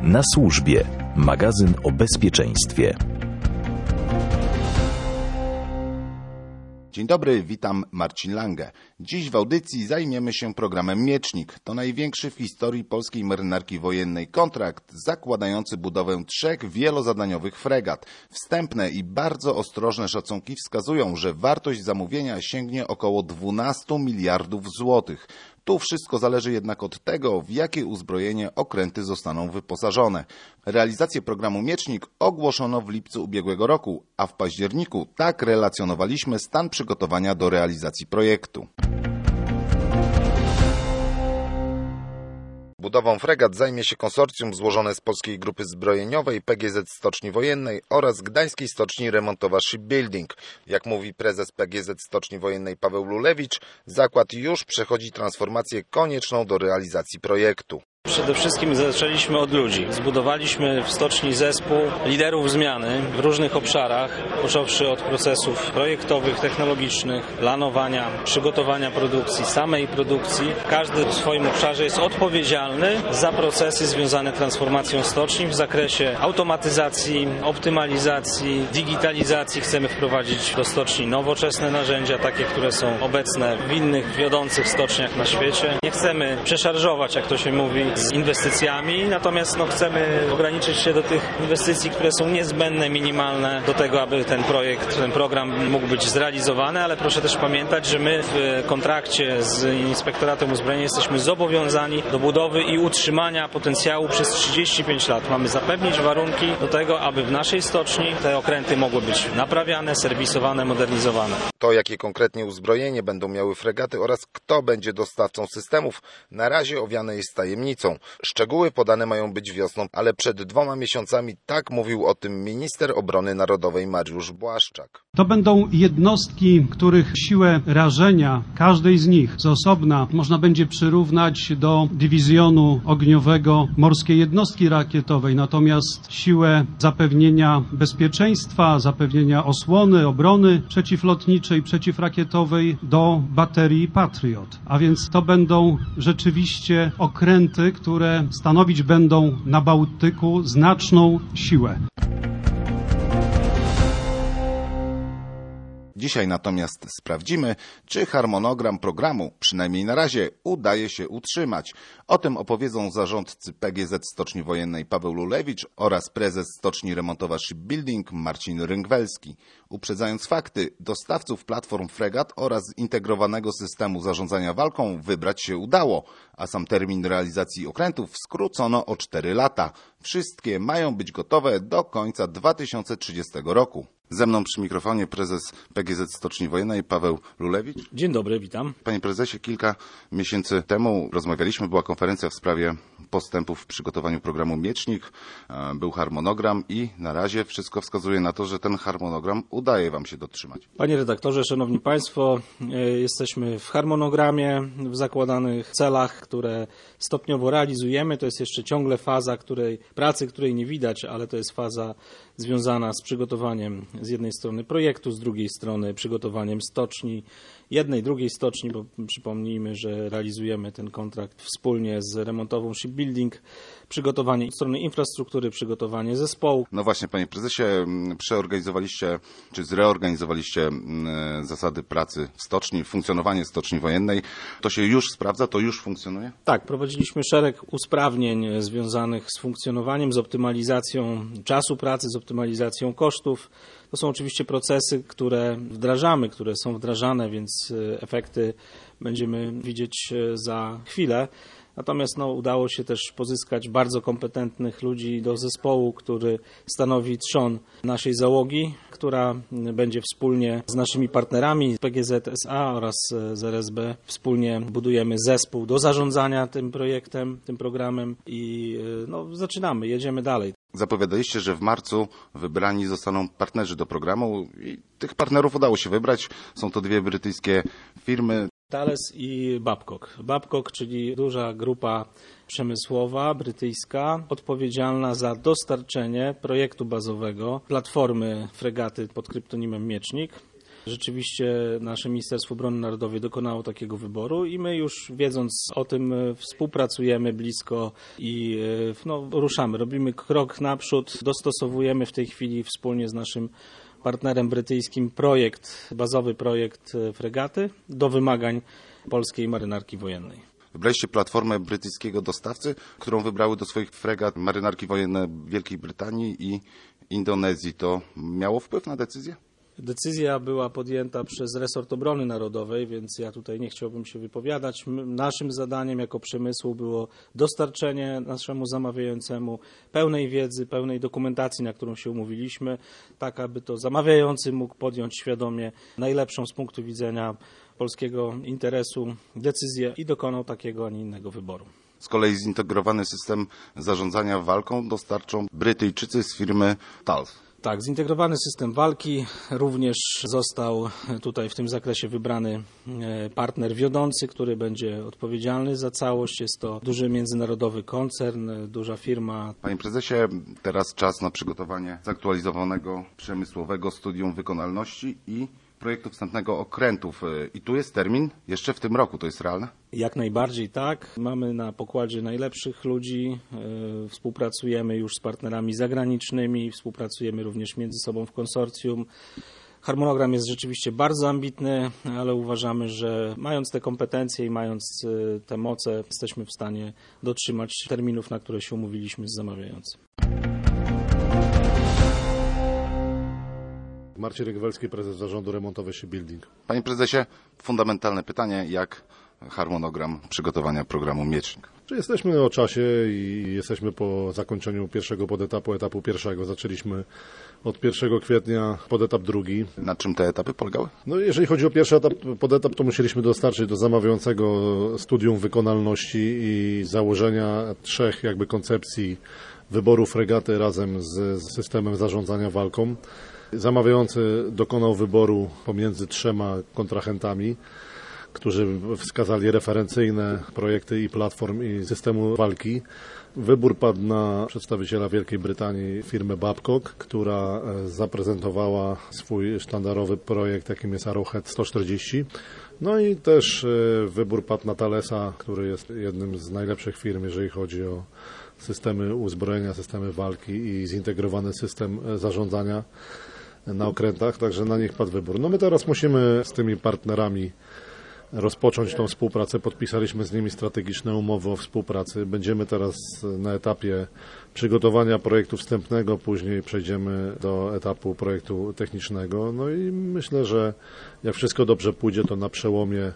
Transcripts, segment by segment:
Na służbie. Magazyn o bezpieczeństwie. Dzień dobry, witam, Marcin Lange. Dziś w audycji zajmiemy się programem Miecznik. To największy w historii polskiej marynarki wojennej kontrakt zakładający budowę 3 wielozadaniowych fregat. Wstępne i bardzo ostrożne szacunki wskazują, że wartość zamówienia sięgnie około 12 miliardów złotych. Tu wszystko zależy jednak od tego, w jakie uzbrojenie okręty zostaną wyposażone. Realizację programu Miecznik ogłoszono w lipcu ubiegłego roku, a w październiku tak relacjonowaliśmy stan przygotowania do realizacji projektu. Budową fregat zajmie się konsorcjum złożone z Polskiej Grupy Zbrojeniowej, PGZ Stoczni Wojennej oraz Gdańskiej Stoczni Remontowa Shipbuilding. Jak mówi prezes PGZ Stoczni Wojennej Paweł Lulewicz, zakład już przechodzi transformację konieczną do realizacji projektu. Przede wszystkim zaczęliśmy od ludzi. Zbudowaliśmy w stoczni zespół liderów zmiany w różnych obszarach, począwszy od procesów projektowych, technologicznych, planowania, przygotowania produkcji, samej produkcji. Każdy w swoim obszarze jest odpowiedzialny za procesy związane z transformacją stoczni w zakresie automatyzacji, optymalizacji, digitalizacji. Chcemy wprowadzić do stoczni nowoczesne narzędzia, takie, które są obecne w innych wiodących stoczniach na świecie. Nie chcemy przeszarżować, jak to się mówi, z inwestycjami, natomiast chcemy ograniczyć się do tych inwestycji, które są niezbędne, minimalne do tego, aby ten projekt, ten program mógł być zrealizowany, ale proszę też pamiętać, że my w kontrakcie z Inspektoratem Uzbrojenia jesteśmy zobowiązani do budowy i utrzymania potencjału przez 35 lat. Mamy zapewnić warunki do tego, aby w naszej stoczni te okręty mogły być naprawiane, serwisowane, modernizowane. To, jakie konkretnie uzbrojenie będą miały fregaty oraz kto będzie dostawcą systemów, na razie owiane jest tajemnicą. Szczegóły podane mają być wiosną, ale przed 2 miesiącami tak mówił o tym minister obrony narodowej Mariusz Błaszczak. To będą jednostki, których siłę rażenia każdej z nich z osobna można będzie przyrównać do dywizjonu ogniowego morskiej jednostki rakietowej, natomiast siłę zapewnienia bezpieczeństwa, zapewnienia osłony, obrony przeciwlotniczej, przeciwrakietowej do baterii Patriot. A więc to będą rzeczywiście okręty, które stanowić będą na Bałtyku znaczną siłę. Dzisiaj natomiast sprawdzimy, czy harmonogram programu, przynajmniej na razie, udaje się utrzymać. O tym opowiedzą zarządcy PGZ Stoczni Wojennej Paweł Lulewicz oraz prezes Stoczni Remontowa Shipbuilding Marcin Rynkwelski. Uprzedzając fakty, dostawców platform fregat oraz zintegrowanego systemu zarządzania walką wybrać się udało, a sam termin realizacji okrętów skrócono o 4 lata. Wszystkie mają być gotowe do końca 2030 roku. Ze mną przy mikrofonie prezes PGZ Stoczni Wojennej Paweł Lulewicz. Dzień dobry, witam. Panie prezesie, kilka miesięcy temu rozmawialiśmy, była konferencja w sprawie postępów w przygotowaniu programu Miecznik, był harmonogram i na razie wszystko wskazuje na to, że ten harmonogram udaje Wam się dotrzymać. Panie redaktorze, szanowni państwo, jesteśmy w harmonogramie, w zakładanych celach, które stopniowo realizujemy. To jest jeszcze ciągle faza pracy, której nie widać, ale to jest faza związana z przygotowaniem z jednej strony projektu, z drugiej strony przygotowaniem stoczni, jednej, drugiej stoczni, bo przypomnijmy, że realizujemy ten kontrakt wspólnie z remontową Shipbuilding, przygotowanie strony infrastruktury, przygotowanie zespołu. No właśnie, panie prezesie, przeorganizowaliście, czy zreorganizowaliście zasady pracy w stoczni, funkcjonowanie stoczni wojennej. To się już sprawdza, to już funkcjonuje? Tak, prowadziliśmy szereg usprawnień związanych z funkcjonowaniem, z optymalizacją czasu pracy, z optymalizacją kosztów. To są oczywiście procesy, które wdrażamy, które są wdrażane, więc efekty będziemy widzieć za chwilę. Natomiast udało się też pozyskać bardzo kompetentnych ludzi do zespołu, który stanowi trzon naszej załogi, która będzie wspólnie z naszymi partnerami z PGZ SA oraz z RSB wspólnie budujemy zespół do zarządzania tym projektem, tym programem i zaczynamy, jedziemy dalej. Zapowiadaliście, że w marcu wybrani zostaną partnerzy do programu i tych partnerów udało się wybrać. Są to 2 brytyjskie firmy. Thales i Babcock. Babcock, czyli duża grupa przemysłowa, brytyjska, odpowiedzialna za dostarczenie projektu bazowego platformy fregaty pod kryptonimem Miecznik. Rzeczywiście nasze Ministerstwo Obrony Narodowej dokonało takiego wyboru i my już wiedząc o tym współpracujemy blisko i ruszamy. Robimy krok naprzód, dostosowujemy w tej chwili wspólnie z naszym partnerem brytyjskim bazowy projekt fregaty do wymagań polskiej marynarki wojennej. Wybraliście platformę brytyjskiego dostawcy, którą wybrały do swoich fregat marynarki wojenne Wielkiej Brytanii i Indonezji. To miało wpływ na decyzję? Decyzja była podjęta przez resort obrony narodowej, więc ja tutaj nie chciałbym się wypowiadać. Naszym zadaniem jako przemysłu było dostarczenie naszemu zamawiającemu pełnej wiedzy, pełnej dokumentacji, na którą się umówiliśmy, tak aby to zamawiający mógł podjąć świadomie najlepszą z punktu widzenia polskiego interesu decyzję i dokonał takiego, a nie innego wyboru. Z kolei zintegrowany system zarządzania walką dostarczą Brytyjczycy z firmy TALF. Tak, zintegrowany system walki. Również został tutaj w tym zakresie wybrany partner wiodący, który będzie odpowiedzialny za całość. Jest to duży międzynarodowy koncern, duża firma. Panie prezesie, teraz czas na przygotowanie zaktualizowanego przemysłowego studium wykonalności i projektu wstępnego okrętów. I tu jest termin jeszcze w tym roku. To jest realne? Jak najbardziej tak. Mamy na pokładzie najlepszych ludzi. Współpracujemy już z partnerami zagranicznymi. Współpracujemy również między sobą w konsorcjum. Harmonogram jest rzeczywiście bardzo ambitny, ale uważamy, że mając te kompetencje i mając te moce, jesteśmy w stanie dotrzymać terminów, na które się umówiliśmy z zamawiającym. Marcin Rygwelski, prezes zarządu remontowy Shipbuilding. Panie prezesie, fundamentalne pytanie, jak harmonogram przygotowania programu Miecznik? Czy jesteśmy o czasie i jesteśmy po zakończeniu pierwszego etapu pierwszego. Zaczęliśmy od 1 kwietnia podetap drugi. Na czym te etapy polegały? No, jeżeli chodzi o pierwszy podetap, to musieliśmy dostarczyć do zamawiającego studium wykonalności i założenia 3 koncepcji wyboru fregaty razem z systemem zarządzania walką. Zamawiający dokonał wyboru pomiędzy 3 kontrahentami, którzy wskazali referencyjne projekty i platform i systemu walki. Wybór padł na przedstawiciela Wielkiej Brytanii, firmę Babcock, która zaprezentowała swój sztandarowy projekt, jakim jest Arrowhead 140. No i też wybór padł na Thalesa, który jest jednym z najlepszych firm, jeżeli chodzi o systemy uzbrojenia, systemy walki i zintegrowany system zarządzania na okrętach, także na nich padł wybór. No my teraz musimy z tymi partnerami rozpocząć tą współpracę. Podpisaliśmy z nimi strategiczne umowy o współpracy. Będziemy teraz na etapie przygotowania projektu wstępnego, później przejdziemy do etapu projektu technicznego. No i myślę, że jak wszystko dobrze pójdzie, to na przełomie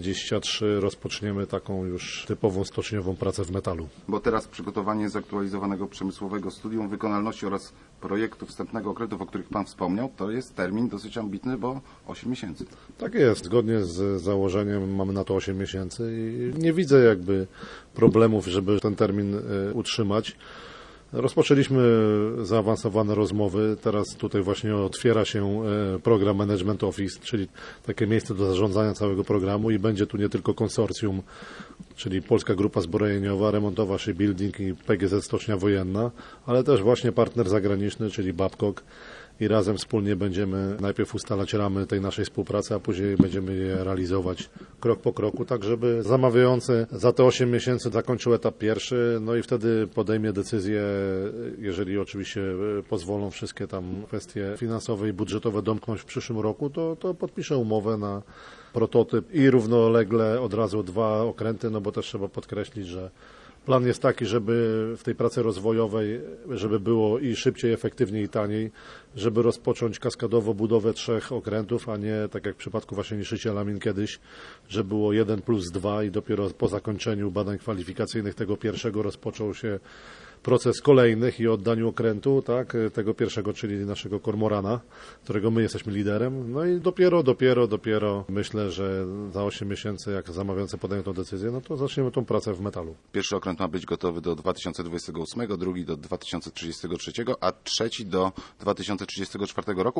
23 rozpoczniemy taką już typową stoczniową pracę w metalu. Bo teraz przygotowanie zaktualizowanego przemysłowego studium wykonalności oraz projektu wstępnego okrętów, o których Pan wspomniał, to jest termin dosyć ambitny, bo 8 miesięcy. Tak jest. Zgodnie z założeniem mamy na to 8 miesięcy i nie widzę problemów, żeby ten termin utrzymać. Rozpoczęliśmy zaawansowane rozmowy. Teraz tutaj właśnie otwiera się program Management Office, czyli takie miejsce do zarządzania całego programu i będzie tu nie tylko konsorcjum, czyli Polska Grupa Zbrojeniowa, Remontowa Shipbuilding i PGZ Stocznia Wojenna, ale też właśnie partner zagraniczny, czyli Babcock. I razem wspólnie będziemy najpierw ustalać ramy tej naszej współpracy, a później będziemy je realizować krok po kroku, tak żeby zamawiający za te 8 miesięcy zakończył etap pierwszy, no i wtedy podejmie decyzję, jeżeli oczywiście pozwolą wszystkie tam kwestie finansowe i budżetowe domknąć w przyszłym roku, to podpisze umowę na prototyp i równolegle od razu 2 okręty, no bo też trzeba podkreślić, że plan jest taki, żeby w tej pracy rozwojowej, żeby było i szybciej, efektywniej i taniej, żeby rozpocząć kaskadowo budowę 3 okrętów, a nie tak jak w przypadku właśnie niszczyciela min kiedyś, że było 1+2 i dopiero po zakończeniu badań kwalifikacyjnych tego pierwszego rozpoczął się proces kolejnych i oddaniu okrętu, tak, tego pierwszego, czyli naszego Kormorana, którego my jesteśmy liderem. No i dopiero myślę, że za 8 miesięcy, jak zamawiający podają tę decyzję, no to zaczniemy tą pracę w metalu. Pierwszy okręt ma być gotowy do 2028, drugi do 2033, a trzeci do 2034 roku.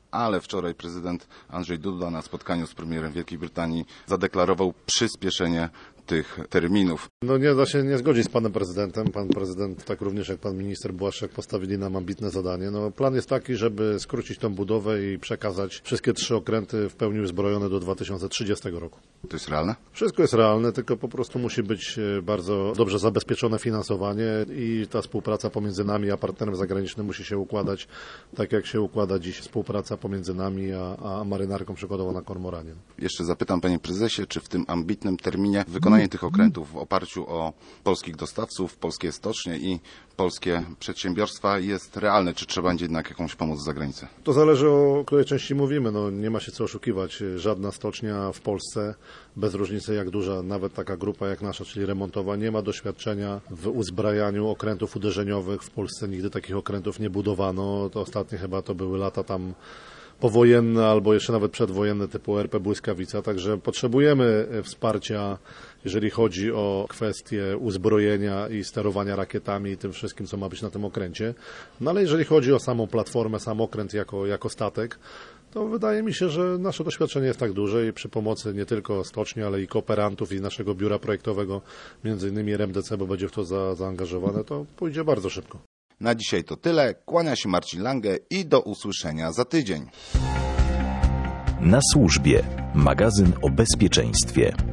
ale wczoraj prezydent Andrzej Duda na spotkaniu z premierem Wielkiej Brytanii zadeklarował przyspieszenie tych terminów. No nie da się nie zgodzić z panem prezydentem. Pan prezydent, tak również jak pan minister Błaszczak, postawili nam ambitne zadanie. No, plan jest taki, żeby skrócić tą budowę i przekazać wszystkie 3 okręty w pełni uzbrojone do 2030 roku. To jest realne? Wszystko jest realne, tylko po prostu musi być bardzo dobrze zabezpieczone finansowanie i ta współpraca pomiędzy nami a partnerem zagranicznym musi się układać tak, jak się układa dziś współpraca pomiędzy nami a marynarką przykładowo na Kormoranie. Jeszcze zapytam, panie prezesie, czy w tym ambitnym terminie wykonanie tych okrętów w oparciu o polskich dostawców, polskie stocznie i polskie przedsiębiorstwa jest realne, czy trzeba będzie jednak jakąś pomoc z zagranicy? To zależy, o której części mówimy. No, nie ma się co oszukiwać. Żadna stocznia w Polsce, bez różnicy jak duża, nawet taka grupa jak nasza, czyli remontowa, nie ma doświadczenia w uzbrajaniu okrętów uderzeniowych. W Polsce nigdy takich okrętów nie budowano. To ostatnie chyba to były lata tam powojenne albo jeszcze nawet przedwojenne typu RP Błyskawica, także potrzebujemy wsparcia, jeżeli chodzi o kwestie uzbrojenia i sterowania rakietami i tym wszystkim, co ma być na tym okręcie. No ale jeżeli chodzi o samą platformę, sam okręt jako statek, to wydaje mi się, że nasze doświadczenie jest tak duże i przy pomocy nie tylko stoczni, ale i kooperantów i naszego biura projektowego, między innymi RMDC, bo będzie w to zaangażowane, to pójdzie bardzo szybko. Na dzisiaj to tyle. Kłania się Marcin Lange i do usłyszenia za tydzień. Na służbie. Magazyn o bezpieczeństwie.